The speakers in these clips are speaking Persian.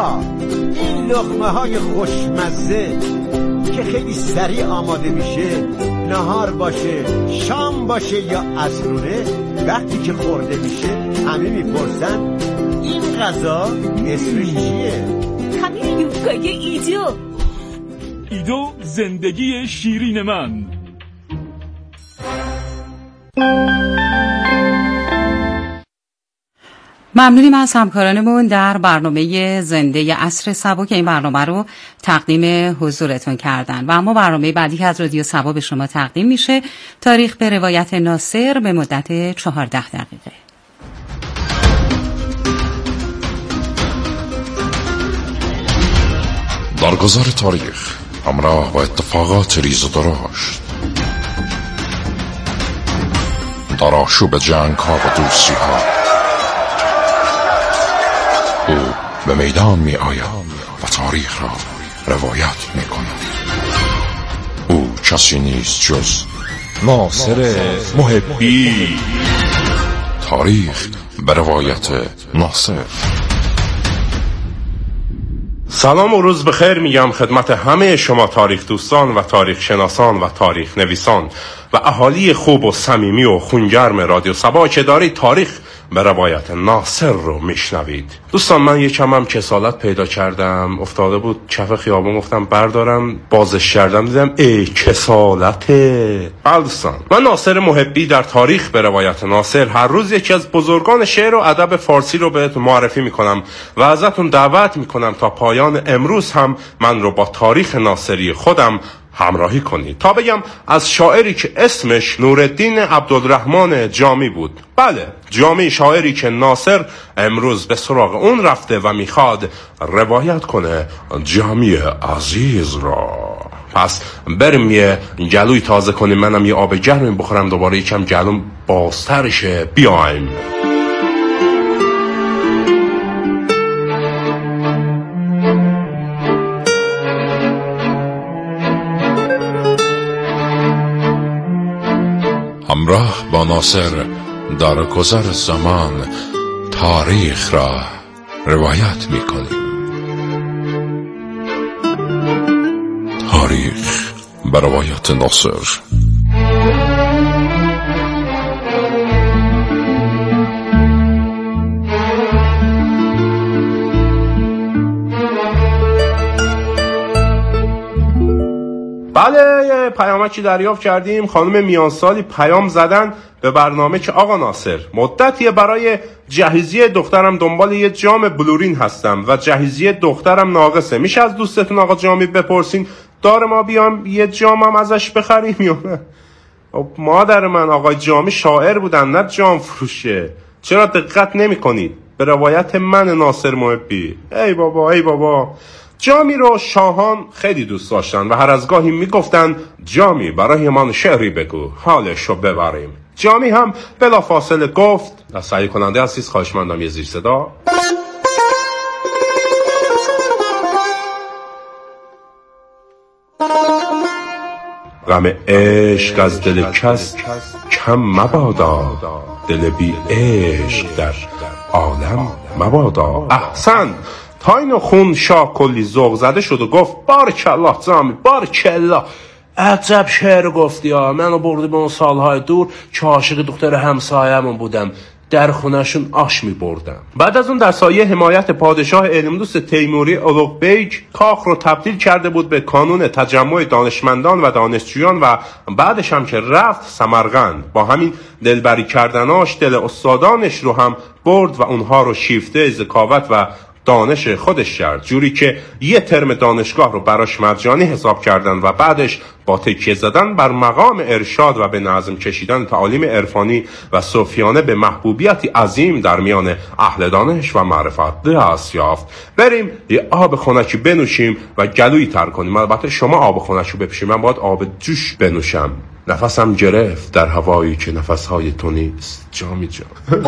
آقا این لقمه های خوشمزه که خیلی سریع آماده میشه، نهار باشه، شام باشه یا عصرونه، وقتی که خورده میشه همه میپرسن این غذا اسمش چیه؟ همین یوفقای ایدو زندگی شیرین من. ممنونیم از همکارانمون در برنامه زنده عصر صبا که این برنامه رو تقدیم حضورتون کردن. و اما برنامه بعدی که از رادیو صبا به شما تقدیم میشه، تاریخ به روایت ناصر به مدت 14 دقیقه. در گذار تاریخ همراه با اتفاقات ریز و درشت، در آشوب جنگ ها و دوستی ها، او به میدان می آید و تاریخ را روایت می کند. او کسی نیست جز ناصر محبی. تاریخ به روایت ناصر. سلام و روز بخیر میگم خدمت همه شما تاریخ دوستان و تاریخ شناسان و تاریخ نویسان و اهالی خوب و صمیمی و خونگرم رادیو صبا که دارید تاریخ به روایت ناصر رو میشنوید. دوستان من یکم هم کسالت پیدا کردم، افتاده بود کف خیابون، گفتم بردارم بازش کردم، دیدم ای کسالته. دوستان من ناصر محبی در تاریخ به روایت ناصر هر روز یکی از بزرگان شعر و ادب فارسی رو بهتون معرفی میکنم و ازتون دعوت میکنم تا پایان امروز هم من رو با تاریخ ناصری خودم همراهی کنید تا بگم از شاعری که اسمش نورالدین عبدالرحمن جامی بود. بله، جامی، شاعری که ناصر امروز به سراغ اون رفته و میخواد روایت کنه جامی عزیز را. پس بریم یه گلوی تازه کنیم، منم یه آب گرم بخورم دوباره یکم گلوم بازترشه. بیایم. همراه با ناصر در گذر زمان تاریخ را روایت می‌کنیم. تاریخ به روایت ناصر. بله، یه پیامکی دریافت کردیم. خانم میانسالی پیام زدن به برنامه که آقا ناصر مدتیه برای جهیزیه دخترم دنبال یه جام بلورین هستم و جهیزیه دخترم ناقصه، میشه از دوستتون آقا جامی بپرسین داره ما بیام یه جامم ازش بخریم یا نه؟ مادر من آقای جامی شاعر بودن نه جام فروشه، چرا دقت نمی کنید به روایت من ناصر محبی؟ ای بابا ای بابا. جامی رو شاهان خیلی دوست داشتن و هر از گاهی میگفتن جامی برای من شعری بگو حالش رو ببریم. جامی هم بلا فاصله گفت. سعی کننده هستید خواهشمندم یه زیر صدا. غم عشق از دل کس کم مبادا، دل بی عشق در عالم مبادا. احسن. تا اینو خون شاه کلی ذوق زده شد و گفت بارکالله جامی بارکالله، عجب شعر گفتی ها. منو بردی به اون سالهای دور که عاشق دختر همسایه‌مون بودم، در خونهشون آش می بردم. بعد از اون در سایه حمایت پادشاه علمدوست تیموری اولوغ بیگ کاخ رو تبدیل کرده بود به کانون تجمع دانشمندان و دانشجویان و بعدش هم که رفت سمرقند با همین دلبری کردناش دل استادانش رو هم برد و اونها رو شیفته ذکاوت و دانش خودش کرد، جوری که یه ترم دانشگاه رو براش مجانی حساب کردن و بعدش با تکیه زدن بر مقام ارشاد و به نظم کشیدن تعالیم عرفانی و صوفیانه به محبوبیتی عظیم در میان اهل دانش و معرفت دست یافت. بریم یه آب خنکی بنوشیم و گلویی تر کنیم. البته شما آب خنکی بپیشید، من باید آب جوش بنوشم. نفسم گرفت در هوایی که نفسهای تو نیست جامی جان.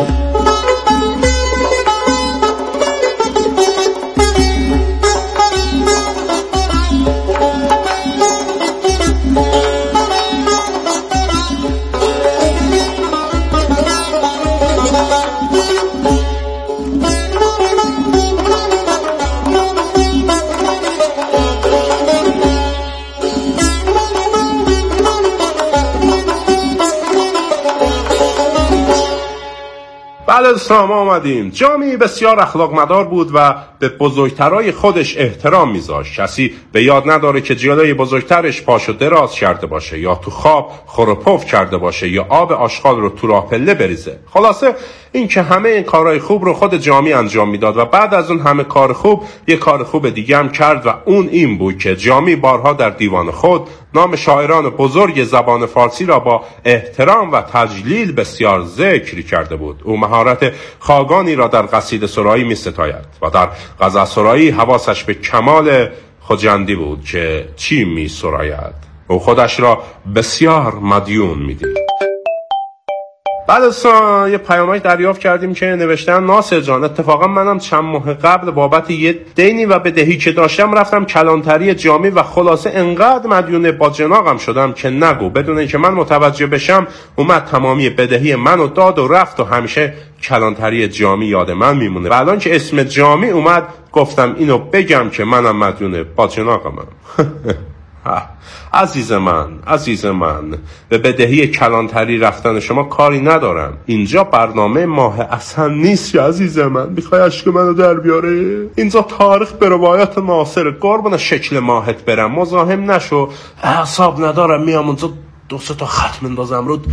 بله سلام آمدیم. جامی بسیار اخلاق مدار بود و به بزرگترای خودش احترام میذاشت. کسی به یاد نداره که جلوی بزرگترش پاشو دراز کرده باشه یا تو خواب خروپف کرده باشه یا آب آشغال رو تو راه پله بریزه. خلاصه این که همه این کارهای خوب رو خود جامی انجام میداد و بعد از اون همه کار خوب یه کار خوب دیگه هم کرد و اون این بود که جامی بارها در دیوان خود نام شاعران بزرگ زبان فارسی را با احترام و تجلیل بسیار ذکر کرده بود. او مهارت خاگانی را در قصیده سرایی می ستاید و در غزل سرایی حواسش به کمال خجندی بود که چی می سراید. او خودش را بسیار مدیون می دید. بعد از یه پیامک دریافت کردیم که نوشتن ناصر جان اتفاقا منم چند ماه قبل بابت یه دینی و بدهی که داشتم رفتم کلانتری جامی و خلاصه انقدر مدیون با جناقم شدم که نگو. بدون اینکه من متوجه بشم اومد تمامی بدهی منو داد و رفت و همیشه کلانتری جامی یاد من میمونه. و الان که اسم جامی اومد گفتم اینو بگم که منم مدیون با جناقمم. عزیز من به بدهی کلانتری رفتن شما کاری ندارم. اینجا برنامه ماه اصلا نیست که عزیز من میخوای عشق منو در بیاره. اینجا تاریخ به روایت ناصر. قربون شکل ماهت برم مزاحم نشو. اعصاب ندارم میام اونجا 2-3 تا خط مندازم رود.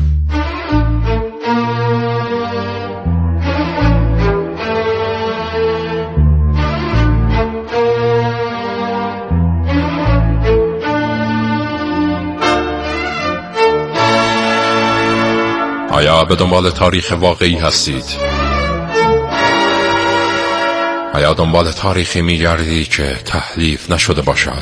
آیا به دنبال تاریخ واقعی هستید؟ آیا دنبال تاریخی می‌گردید که تحریف نشده باشد؟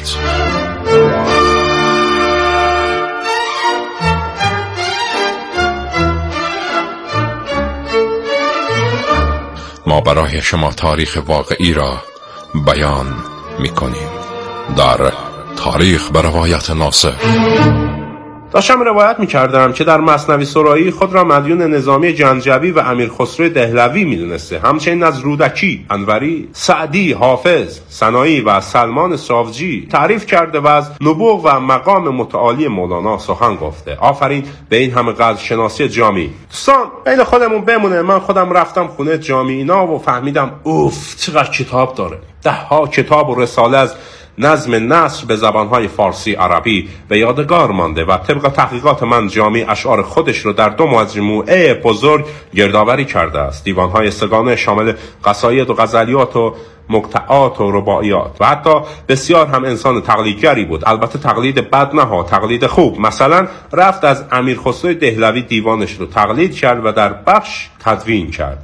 ما برای شما تاریخ واقعی را بیان می‌کنیم در تاریخ به روایت ناصر. داشتم روایت می‌کردم که در مثنوی سرایی خود را مدیون نظامی جنجبی و امیر خسرو دهلوی می‌دونسته. همچنین از رودکی، انوری، سعدی، حافظ، سنایی و سلمان ساوجی تعریف کرده و از نبوغ و مقام متعالی مولانا سخن گفته. آفرین به این همه قدر شناسی جامی. دوستان بین خودمون بمونه، من خودم رفتم خونه جامی اینا و فهمیدم اوف چقدر کتاب داره. 10 کتاب و رساله از نظم نثر به زبانهای فارسی عربی به یادگار مانده و طبق تحقیقات من جامی اشعار خودش رو در 2 مجموعه بزرگ گردآوری کرده است. دیوانهای سگانه شامل قصاید و غزلیات و مقطعات و رباعیات و حتی بسیار هم انسان تقلیدگری بود. البته تقلید بد نه ها، تقلید خوب. مثلا رفت از امیر خسرو دهلوی دیوانش رو تقلید کرد و در بخش تدوین کرد.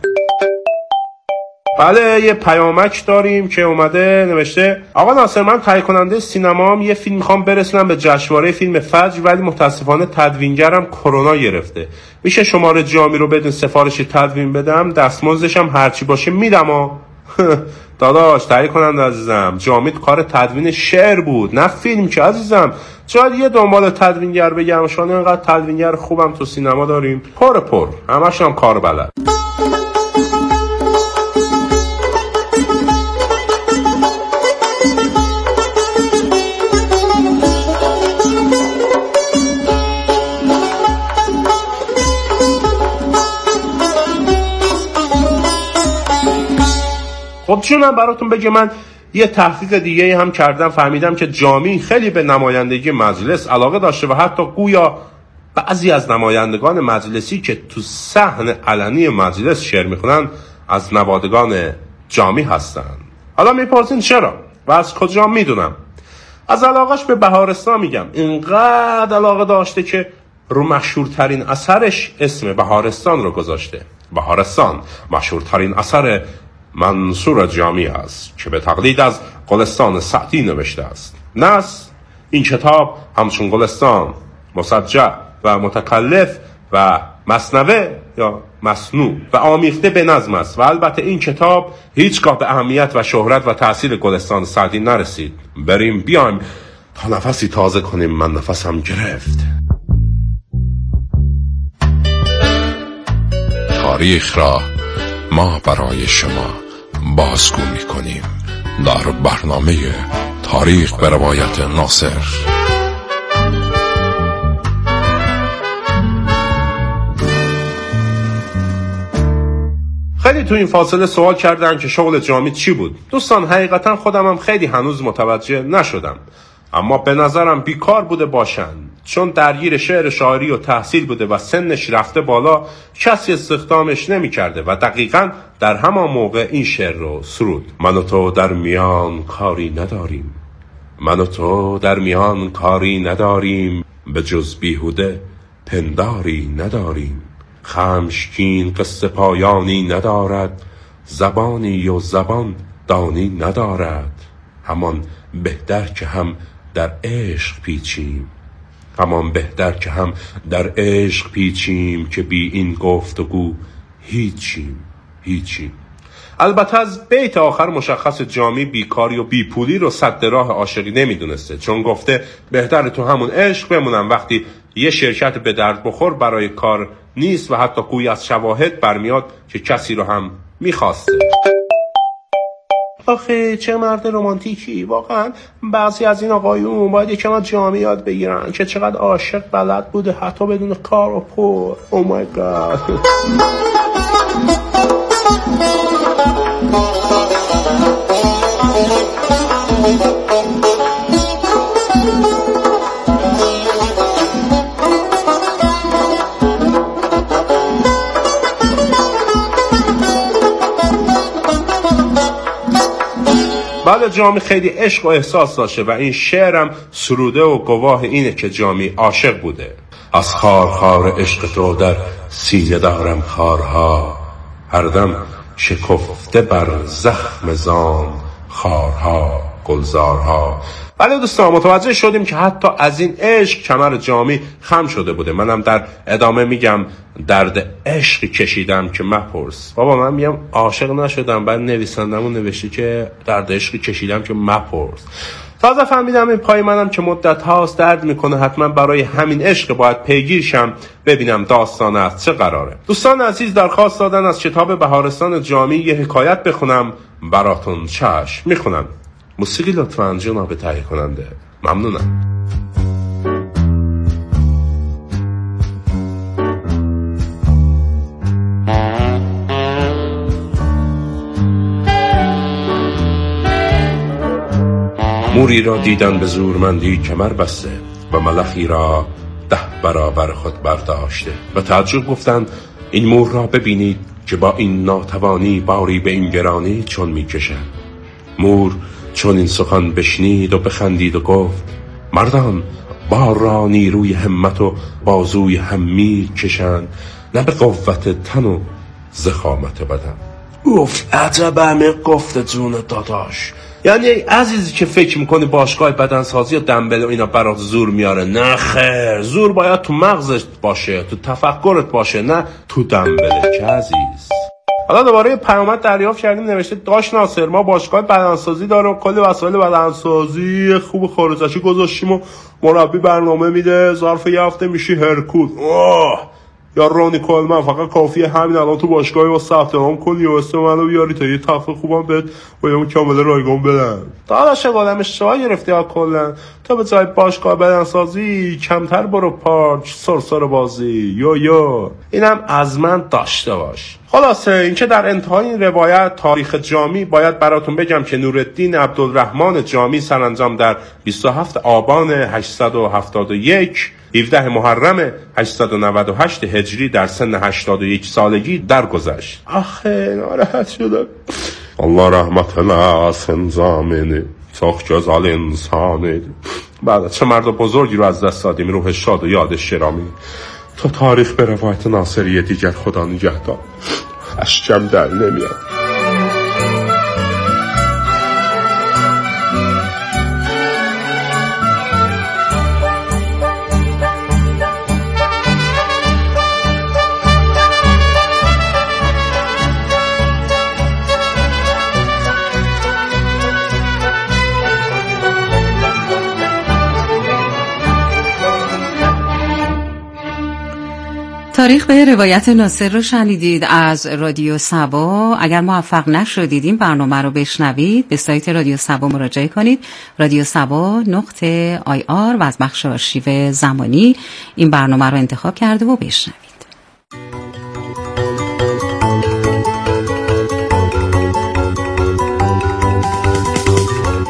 بله یه پیامک داریم که اومده نوشته آقا ناصر من تهیه کننده سینمام یه فیلم میخوام برسونم به جشنواره فیلم فجر ولی متاسفانه تدوینگرم کرونا گرفته. میشه شماره جامی رو بدون سفارش تدوین بدم؟ دستمزدش هم هرچی باشه میدم. داداش تهیه کننده عزیزم، جامی کار تدوین شعر بود نه فیلم که عزیزم. شاید یه دنبال تدوینگر بگم، شاید اینقدر تدوینگر خوبم تو سینما داریم پر همش هم کار بلد. خب چونم براتون بگم من یه تحقیق دیگه هم کردم، فهمیدم که جامی خیلی به نمایندگی مجلس علاقه داشته و حتی گویا بعضی از نمایندگان مجلسی که تو صحن علنی مجلس شعر میخونن از نوادگان جامی هستن. حالا میپرسین چرا و از کجا میدونم؟ از علاقش به بهارستان میگم. اینقدر علاقه داشته که رو مشهورترین اثرش اسم بهارستان رو گذاشته. بهارستان مشهورترین اثر منصور جامی است که به تقلید از گلستان سعدی نوشته است. نص این کتاب همچون گلستان مسجع و متکلف و مثنوه یا مصنوع و آمیخته به نظم است و البته این کتاب هیچگاه به اهمیت و شهرت و تأثیر گلستان سعدی نرسید. بریم بیایم تا نفسی تازه کنیم، من نفسم گرفت. تاریخ را ما برای شما بازگو می‌کنیم در برنامه تاریخ به روایت ناصر. خیلی تو این فاصله سوال کردن که شغل جامی چی بود. دوستان حقیقتا خودم خیلی هنوز متوجه نشدم، اما به نظرم بیکار بوده باشن، چون درگیر شعر شاعری و تحصیل بوده و سنش رفته بالا، کسی استخدامش نمی کرده و دقیقاً در همان موقع این شعر رو سرود. من و تو در میان کاری نداریم، من و تو در میان کاری نداریم، به جز بیهوده پنداری نداریم. خمشکین قصه پایانی ندارد، زبانی و زبان دانی ندارد. همان بهتر که هم در عشق پیچیم، همان بهتر که هم در عشق پیچیم، که بی این گفتگو هیچیم. البته از بیت آخر مشخص جامی بیکاری و بیپولی رو سد راه عاشقی نمیدونسته، چون گفته بهتر تو همون عشق بمونم وقتی یه شرکت به درد بخور برای کار نیست و حتی گوی از شواهد برمیاد که کسی رو هم میخواسته. آخه چه مرد رمانتیکی، واقعا بعضی از این آقایون باید یکم از جامی یاد بگیرن که چقدر عاشق بلد بوده حتی بدون کار و پر. او مای گاد. بله، جامی خیلی عشق و احساس داشته و این شعرم سروده و گواه اینه که جامی عاشق بوده. از خار عشق تو در سینه دارم خارها، هر دم شکفته بر زخم زان خارها گلزارها. ولی دوستان متوجه شدیم که حتی از این عشق کمر جامی خم شده بوده. منم در ادامه میگم درد عشق کشیدم که مپرس. بابا من میگم عاشق نشدم، بعد نویسندمون نوشته که درد عشق کشیدم که مپرس. تازه فهمیدم این پای منم که مدت هاست درد میکنه، حتما برای همین عشق باید پیگیر شم ببینم داستان از چه قراره. دوستان عزیز، درخواست دادن از کتاب بهارستان جامی یه حکایت بخونم براتون. چشم میخونم. موسیقی لطفاً جناب تهیه کننده. ممنونم. موری را دیدن به زورمندی کمر بسته و ملخی را 10 برابر خود برداشته و تعجب گفتند این مور را ببینید که با این ناتوانی باری به این گرانی چون می کشند. مور چون این سخن بشنید و بخندید و گفت مردان بار را نیروی همت و بازوی هم می کشند، نه به قوت تن و ضخامت بدن. اوف، عجب عمیق گفته جون داداش. یعنی عزیزی که فکر میکنی باشگاه بدنسازی یا دنبل و اینا برات زور میاره، نه خیر، زور باید تو مغزت باشه، تو تفکرت باشه، نه تو دنبلت که عزیز. حالا دوباره پیامک دریافت کردیم، نوشته داش ناصر ما باشگاه بدنسازی داره و کلی وسایل بدنسازی خوب خارجی گذاشتیم و مربی برنامه میده، ظرف یه هفته میشی هرکوت. یا رونی کولمن، فقط کافیه همین الان تو باشگاهی با ثبت نام کنی و اسم منو بیاری تا یه تفریح خوبم بهت و یه کامل رایگان بدن. داداش گلم اشتباه گرفتی ها کلا. تو به جای باشگاه بدنسازی کمتر برو پارک سرسر بازی. یو اینم از من داشته باش. خلاصه اینکه در انتهای این روایت تاریخ جامی باید براتون بگم که نورالدین عبدالرحمن جامی سرانجام در 27 آبان 871 17 محرم 898 هجری در سن 81 سالگی درگذشت. آخه ناراحت شدم. الله رحمت ناسن زامنه çok güzel insanıydı. بعد چه مرد بزرگی رو از دست دادیم، روح شاد و یادش شرامی. تا تاریخ به روایت ناصریه دیگر خدا نگهدار. اشکم در نمیاد. تاریخ به روایت ناصر رو شنیدید از رادیو سبا. اگر موفق نشدید این برنامه رو بشنوید، به سایت رادیو سبا مراجعه کنید، radiosaba.ir، و از بخش آرشیو زمانی این برنامه رو انتخاب کرده و بشنوید.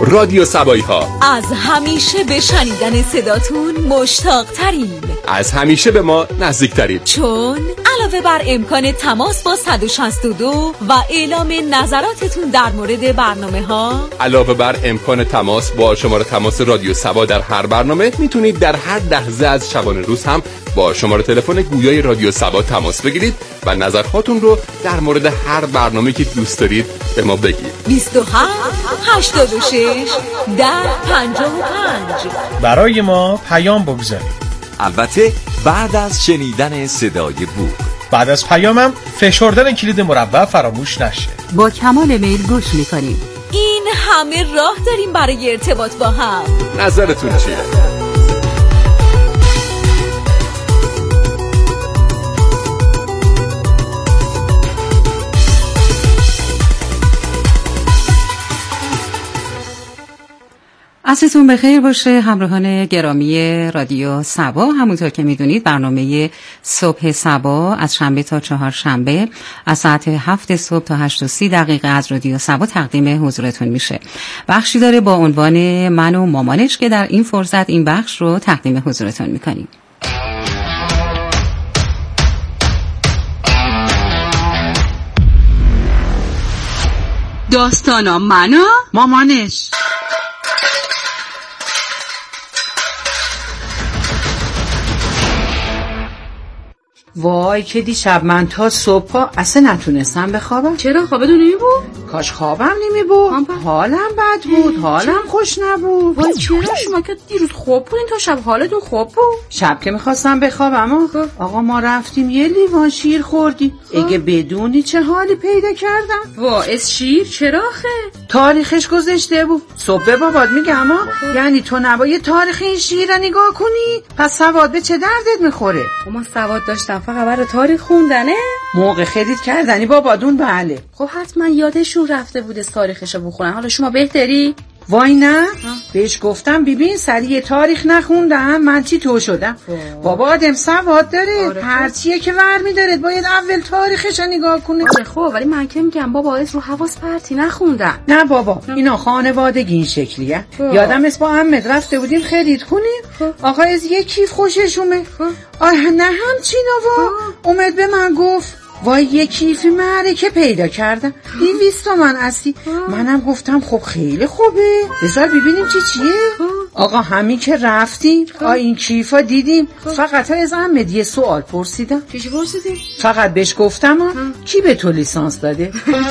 رادیو سبایی ها. از همیشه به شنیدن صداتون مشتاق تریم، از همیشه به ما نزدیک تریم، چون علاوه بر امکان تماس با 162 و اعلام نظراتتون در مورد برنامه ها، علاوه بر امکان تماس با شماره تماس رادیو سبا در هر برنامه، میتونید در هر لحظه از شبانه روز هم با شماره تلفن گویای رادیو سبا تماس بگیرید و نظرهاتون رو در مورد هر برنامه که دوست دارید به ما بگید. 27 86 10 55 برای ما پیام بگذارید. البته بعد از شنیدن صدای بوق. بعد از پیامم فشردن کلید مربع فراموش نشه. با کمال میل گوش میکنیم. این همه راه داریم برای ارتباط با هم. نظرتون چیه؟ عصرتون بخیر باشه همراهان گرامی رادیو سبا. همونطور که میدونید برنامه صبح سبا از شنبه تا چهارشنبه از ساعت 7 صبح تا 8:30 از رادیو سبا تقدیم حضورتون میشه. بخشی داره با عنوان من و مامانش که در این فرصت این بخش رو تقدیم حضورتون میکنیم. داستانا من و مامانش. وای که دیشب من تا صبح اصلا نتونستم بخوابم. چرا خوابت نمی بود؟ کاش خوابم نمی بود. حالم بد بود، حالم خوش نبود. وای چرا شما که دیروز خواب بودین تا شب حالتون خوب بود؟ شب که میخواستم بخوابم آقا ما رفتیم یه لیوان شیر خوردیم. اگه بدونی چه حالی پیدا کردم. وای از شیر چرا آخه؟ تاریخش گذشته بود. صبح به بابات میگم یعنی تو نباید تاریخ این شیر رو نگاه کنی؟ پس سواد به چه دردت میخوره؟ ما سواد داشتم فقط برای تاریخ خوندنه. موقع خرید کردنی بابادون بله. خب حتما یادشون رفته بود از تاریخشو بخونن. حالا شما بهتری؟ وای نه بهش گفتم ببین سریع تاریخ نخوندم من چی تو شدم. بابا آدم سواد داره. هرچیه که ور میدارد باید اول تاریخش نگاه کنه. خب ولی من که میگم بابا از رو حواس پرتی نخوندم. نه بابا اینا خانوادگی این شکلیه. یادم است با احمد رفته بودیم خرید کنیم. آقا از یک کیف خوشش اومد. نه همچین اومد به من گفت وای یه کیفی معرکه پیدا کردم 200 تومن اصلی. منم گفتم خب خیلی خوبه بذار ببینیم چیه. آقا همین که رفتیم این کیفا دیدیم فقط از احمد یه سوال پرسیدم. چی پرسیدی؟ فقط بهش گفتم کی به تو لیسانس داده؟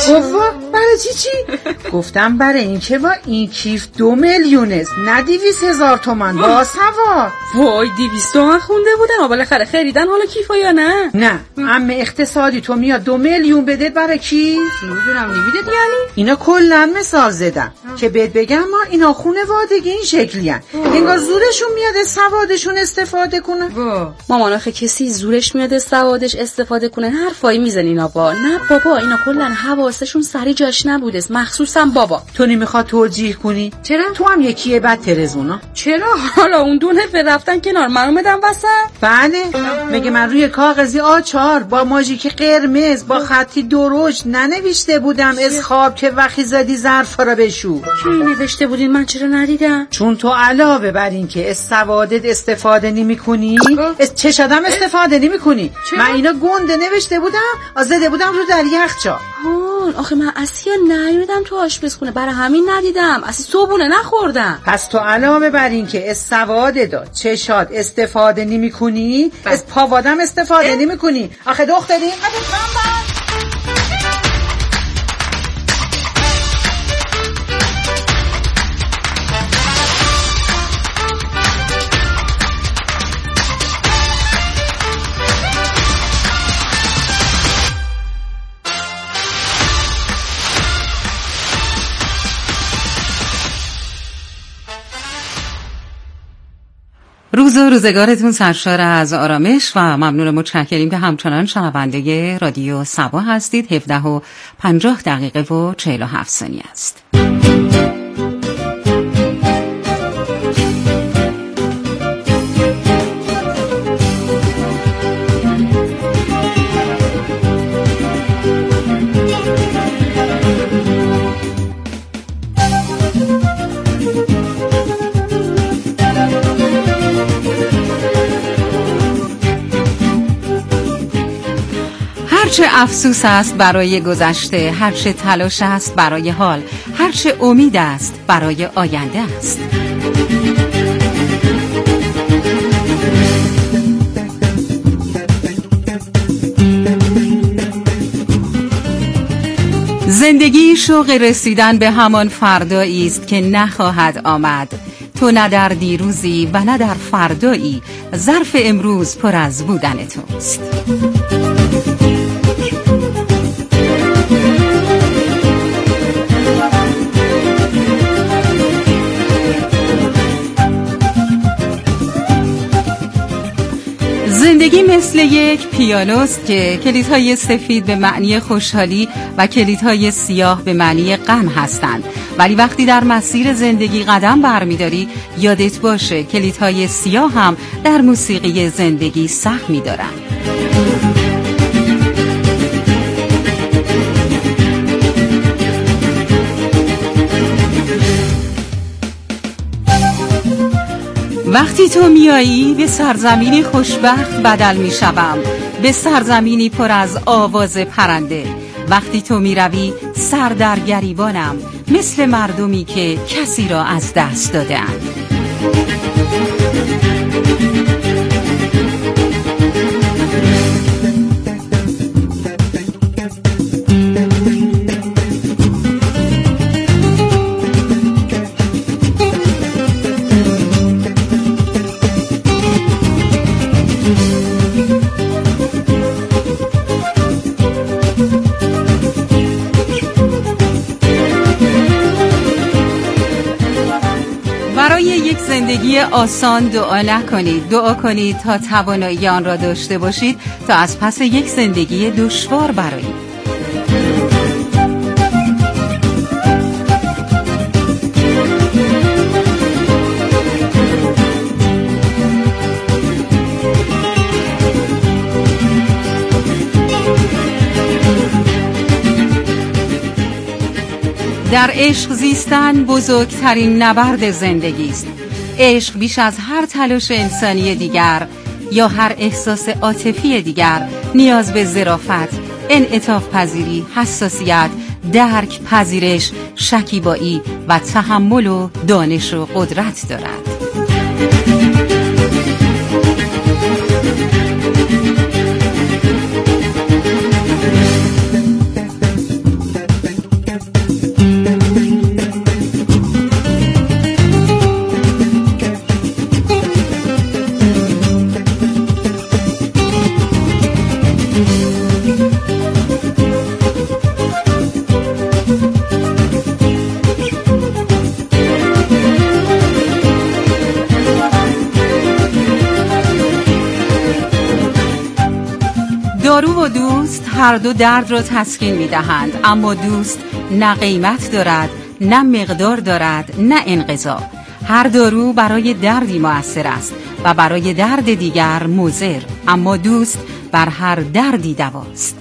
گفت برای چی؟ گفتم برای این که این کیف 2 میلیون است نه 200,000 تومن با سوار. وای 200 تومن خونده بودن بالاخره خریدن حالا کیفا یا نه عمه اقتصادی تو میاد 2 میلیون بده برای کی؟ نمیدونم نمیدید یعنی اینا کلا مثال زدم که بهت بگم ما اینا خانوادگی این شکلیان انگار زورشون میاد از سوادشون استفاده کنن. مامان آخه کسی زورش میاد از سوادش استفاده کنه حرفایی میزنی اینا نه بابا اینا کلا حواسشون سری جاش نبوده مخصوصا بابا. تو نمیخواد توجیه کنی؟ چرا؟ تو هم یکیه بد ترزونا. چرا؟ حالا اون دو نفر رفتن کنار من اومدم وسط. بله میگه من روی کاغذی آچار با ماژیک قرمز با خطی درشت ننوشته بودم از خواب که وقتی زدی ظرفا را بشو. کی نوشته بودین من چرا ندیدم؟ چون تو علاوه بر این که از سوادت استفاده نمی‌کنی از چشادم استفاده نمی‌کنی. من اینا گنده نوشته بودم زده بودم رو در یخچال. آخه من اصلا نیومدم تو آشپزخونه برای همین ندیدم اصلا صبحونه نخوردم. پس تو علاوه بر این که از سوادت چشاد استفاده نمی‌کنی از پاوادم استفاده نمی‌کنی. آخه دختری روز و روزگارتون سرشار از آرامش و ممنون متشکریم که همچنان شنونده رادیو سبا هستید. 17:50 و 47 ثانیه است. هرچه افسوس است برای گذشته، هرچه تلاش است برای حال، هرچه امید است برای آینده است. زندگی شوق رسیدن به همان فردایی است که نخواهد آمد. تو نه در دیروزی و نه در فردایی، ظرف امروز پر از بودن توست. زندگی مثل یک پیانوست که کلیدهای سفید به معنی خوشحالی و کلیدهای سیاه به معنی غم هستند، ولی وقتی در مسیر زندگی قدم برمی‌داری یادت باشه کلیدهای سیاه هم در موسیقی زندگی سهمی دارند. وقتی تو میایی به سرزمینی خوشبخت بدل میشوم، به سرزمینی پر از آواز پرنده. وقتی تو میروی سر در گریبانم، مثل مردمی که کسی را از دست داده‌اند. برای یک زندگی آسان دعا نکنید، دعا کنید تا توانایی آن را داشته باشید تا از پس یک زندگی دشوار برآیید. در عشق زیستن بزرگترین نبرد زندگی است. عشق بیش از هر تلاش انسانی دیگر یا هر احساس عاطفی دیگر نیاز به ظرافت، انعطاف پذیری، حساسیت، درک، پذیرش، شکیبایی و تحمل و دانش و قدرت دارد. دارو و دوست هر دو درد را تسکین می دهند، اما دوست نه قیمت دارد، نه مقدار دارد، نه انقضا. هر دارو برای دردی مؤثر است و برای درد دیگر مضر، اما دوست بر هر دردی دواست.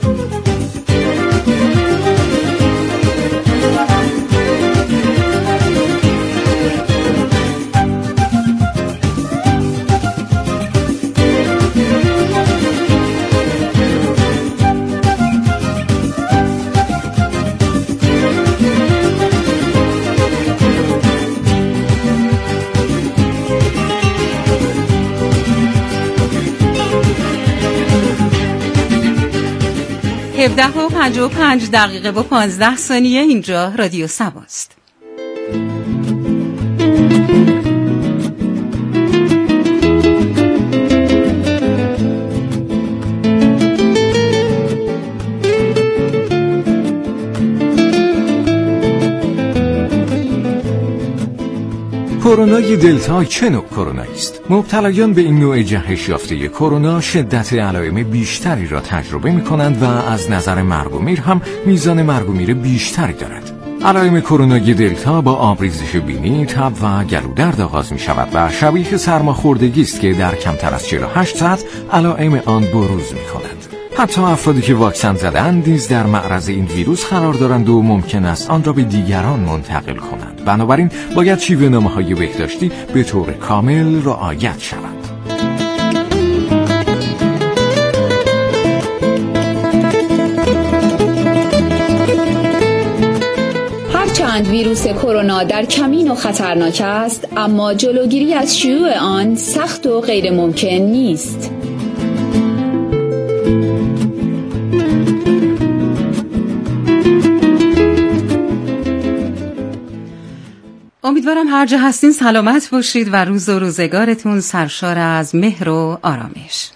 هفده و 55 دقیقه و 15 ثانیه. اینجا رادیو سباست. کرونای دلتا چه نوع کرونایی است؟ مبتلایان به این نوع جهش یافته کرونا شدت علائم بیشتری را تجربه می‌کنند و از نظر مرگ و میر هم میزان مرگ و میر بیشتری دارد. علائم کرونای دلتا با آبریزش بینی، تب و گلودرد آغاز می‌شود و شبیه سرماخوردگی است که در کمتر از 48 ساعت علائم آن بروز می‌کند. حتی افرادی که واکسن زدند نیز در معرض این ویروس قرار دارند و ممکن است آن را به دیگران منتقل کنند. بنابراین باید شیوه‌نامه‌های بهداشتی به طور کامل رعایت شود. هرچند ویروس کرونا در کمین و خطرناک است، اما جلوگیری از شیوع آن سخت و غیر ممکن نیست. امیدوارم هر جا هستین سلامت باشید و روز و روزگارتون سرشار از مهر و آرامش.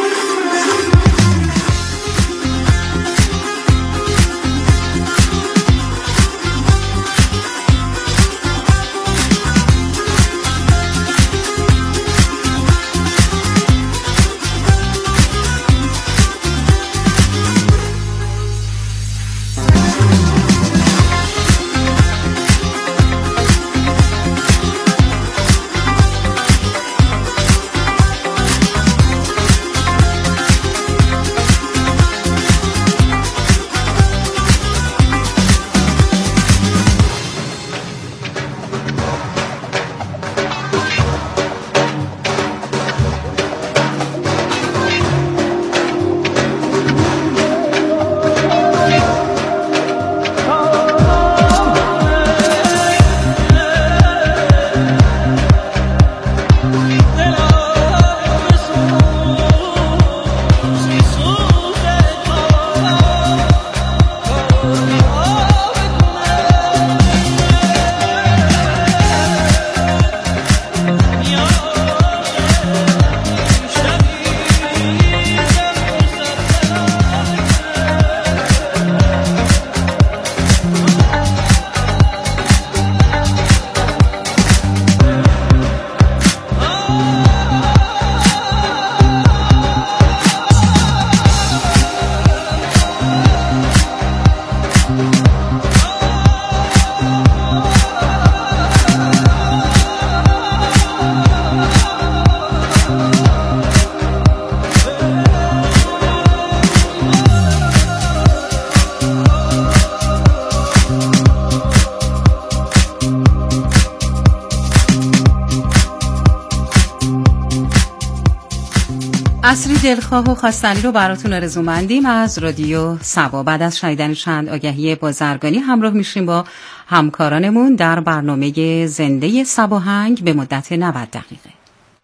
عصری دلخواه و خواستنی رو براتون آرزومندیم از رادیو سبا. بعد از شنیدن چند آگهی بازرگانی همراه میشیم با همکارانمون در برنامه زنده سباهنگ به مدت 90 دقیقه.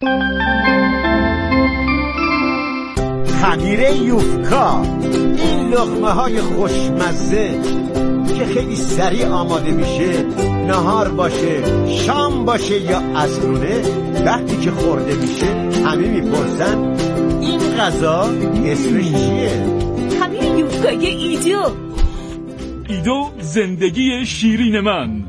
خمیر یوفکا، این لقمه های خوشمزه که خیلی سریع آماده میشه، نهار باشه، شام باشه یا عصرونه، وقتی که خورده میشه همه میپرسن این غذا اسمش چیه؟ خمیر یوفکای ایدو. ایدو زندگی شیرین من.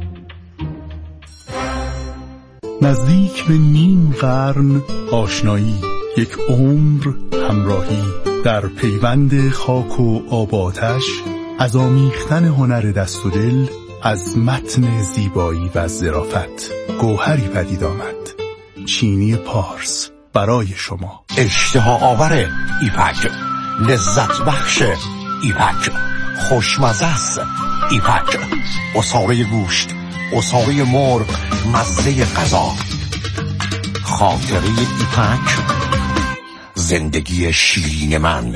نزدیک به نیم قرن آشنایی، یک عمر همراهی، در پیوند خاک و آب و آتش، از آمیختن هنر دست و دل، از متن زیبایی و ظرافت گوهری پدید آمد. چینی پارس برای شما. اشتها آور ایپک، لذت بخش ایپک، خوشمزه است ایپک، عصاره گوشت، عصاره مرغ، مزه غذا. خاطره ایپک، زندگی شیرین من.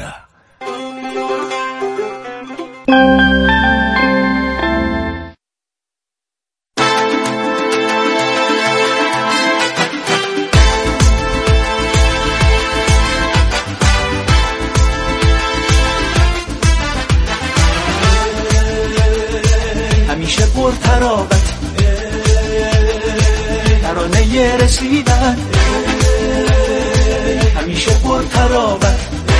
همیشه پر تراوت، ترانه رسیدن، همیشه پر تراوت،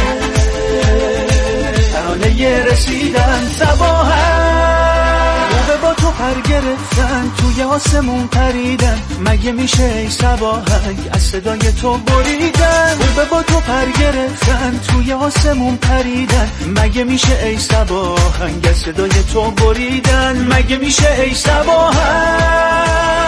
ترانه رسیدن. صباحن موقع با تو پر گرفتن، توی آسمون پریدن، مگه میشه ای صباحن از صدای تو بریدن. موقع با تو پر گرفتن، توی آسمون پریدن، مگه میشه ای صباحن از صدای تو بریدن. مگه میشه ای صباحن